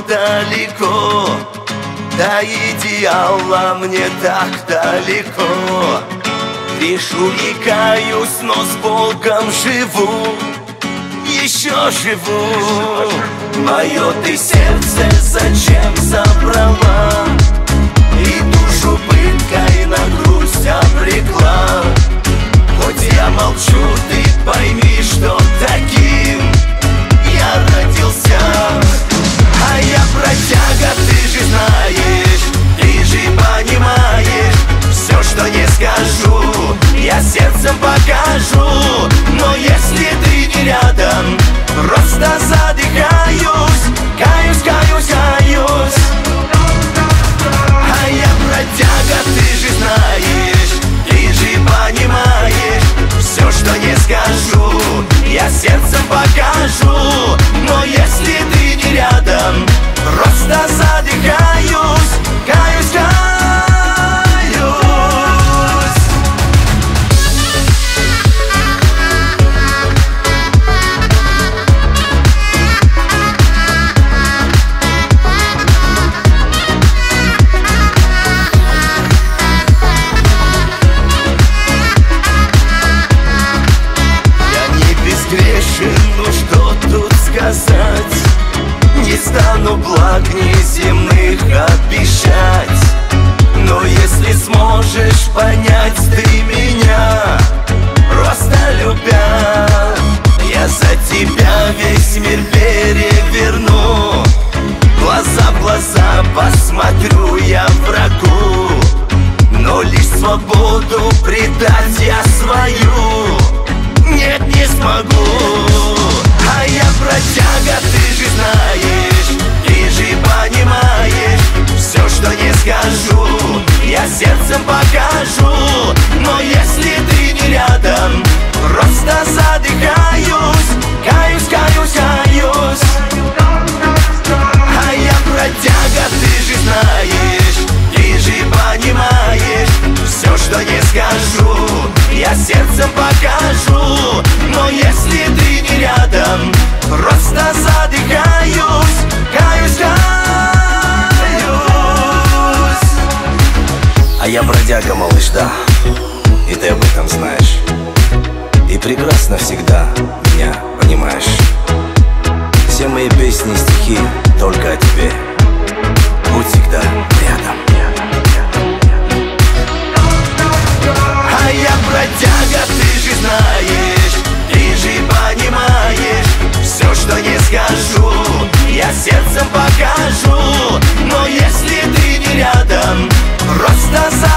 далеко, до идеала мне так далеко. Грешу и каюсь, но с Богом живу, еще живу. Мое ты сердце зачем забрала, и душу пыткой на грусть обрекла? Хоть я молчу, ты пойми, что таким я родился. А я бродяга, ты же знаешь, ты же понимаешь, все, что не скажу, я сердцем покажу. Но если ты не рядом, просто задыхаюсь, каюсь, каюсь, каюсь. А я бродяга, ты же знаешь, ты же понимаешь, все, что не скажу, я сердцем покажу. Но если ты не рядом, просто задыхаюсь, каюсь, каюсь. Ну что тут сказать, не стану благ неземных обещать. Но если сможешь понять ты меня, просто любя, я за тебя весь мир переверну. Глаза в глаза посмотрю я врагу, но лишь свободу предать я свою нет, не смогу. А я бродяга, ты же знаешь, ты же понимаешь, все, что не скажу, я сердцем покажу. Но если ты не рядом, просто задыхаюсь, каюсь, каюсь, каюсь. А я бродяга, ты же знаешь, ты же понимаешь, все, что не скажу, я сердцем покажу. Но если ты не рядом, просто задыхаюсь, каюсь, каюсь. А я бродяга, малыш, да, и ты об этом знаешь. И прекрасно всегда меня понимаешь. Все мои песни и стихи только о тебе. Будь всегда рядом. А я бродяга, ты же знаешь, ты же понимаешь, все, что не скажу, я сердцем покажу. Но если ты не рядом, просто